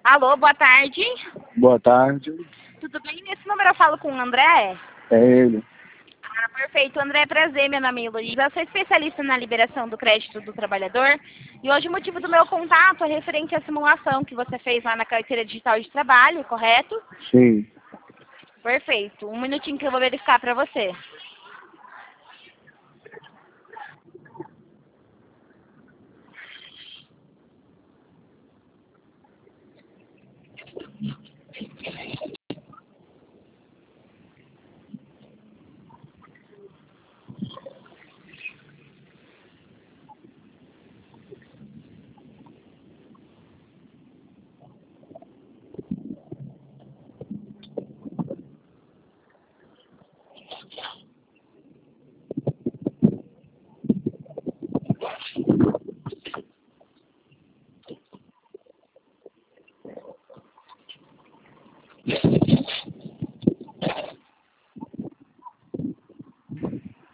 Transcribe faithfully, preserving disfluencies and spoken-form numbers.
Alô, boa tarde. Boa tarde. Tudo bem? Nesse número eu falo com o André? É ele. Ah, perfeito. André, prazer, meu nome é Luísa. Eu sou especialista na liberação do crédito do trabalhador. E hoje o motivo do meu contato é referente à simulação que você fez lá na carteira digital de trabalho, correto? Sim. Perfeito. Um minutinho que eu vou verificar para você.